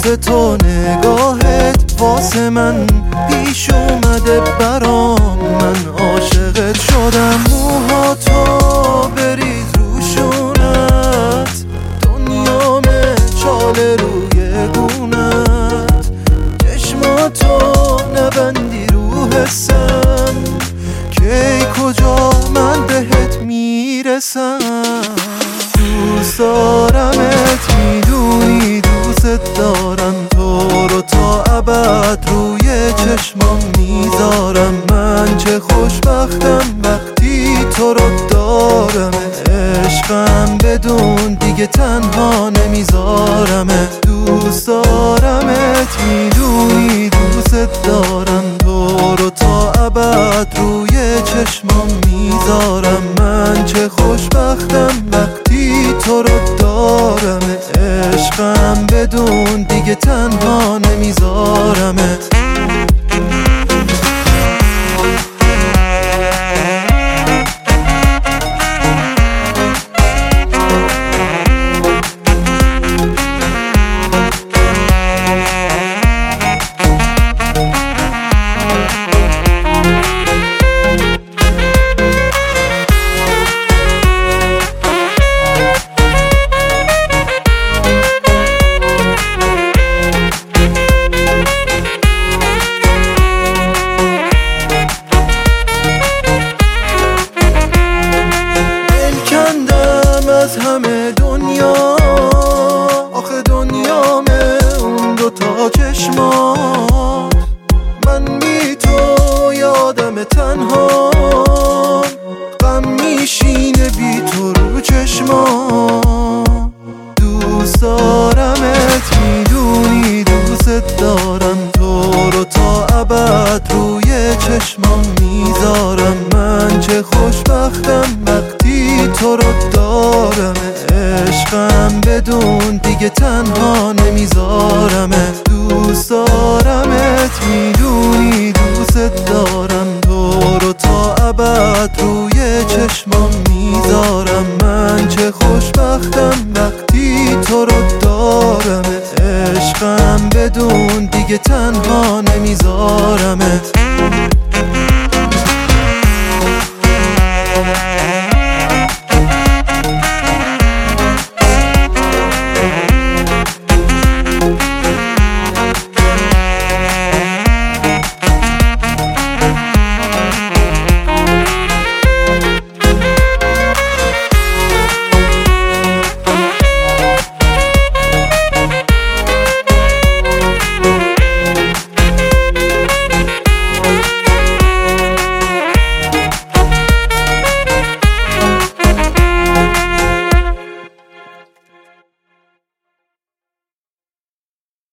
واسه تو نگاهت واسه من پیش اومده برام، من عاشقت شدم. موهاتو بریز روشونت، دنیامه چاله روی گونت، چشماتو نبندی رو حسم، کی کجا من بهت میرسم. دوست دارمت میدونی دوست دارم، تو رو تا ابد روی چشمام میذارم. من چه خوشبختم وقتی تو رو دارم، عشقم بدون دیگه تنها نمیذارم. دوست دارمت میدونی دوست دارم، تو رو تا ابد روی چشمام میذارم. من چه خوشبختم وقتی تو رو دارم، عشقم بدون دیگه تنها نمیذارم. از همه دنیا آخه دنیامه اون دوتا چشمات، من بی تو یادم تنها، غم میشینه بی تو رو چشمات. دوست دارمت میدونی دوست دارم، تو رو تا ابد روی چشمام میذارم. من چه خوشبختم وقتی تو رو دارم، عشقم بدون دیگه تنها نمیذارم. دوست دارمت میدونی دوست دارم، تو رو تا ابد روی چشمام میذارم. من چه خوشبختم وقتی تو رو دارم، عشقم بدون دیگه تنها نمیذارم.